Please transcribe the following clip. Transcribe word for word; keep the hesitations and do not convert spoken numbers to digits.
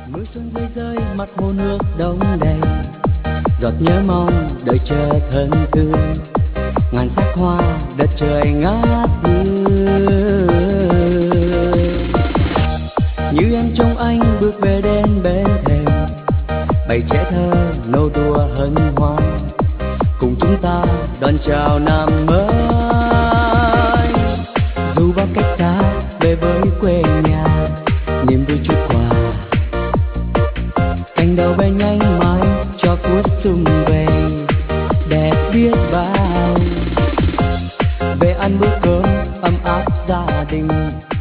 Mưa xuân rơi rơi mặt hồ nước đông đầy, giọt nhớ mong đợi chờ thân thương, ngàn sắc hoa đất trời ngát hương. Như em trông anh bước về đến bên thềm, bầy trẻ thơ nô đùa hân hoan, cùng chúng ta đón chào năm mới. Dù bao cách xa về với quê nhà, niềm vui chút quà, cành đào bay nhanh mãi cho cuối xuân về, đẹp biết bao. Về ăn bữa cơm ấm áp gia đình,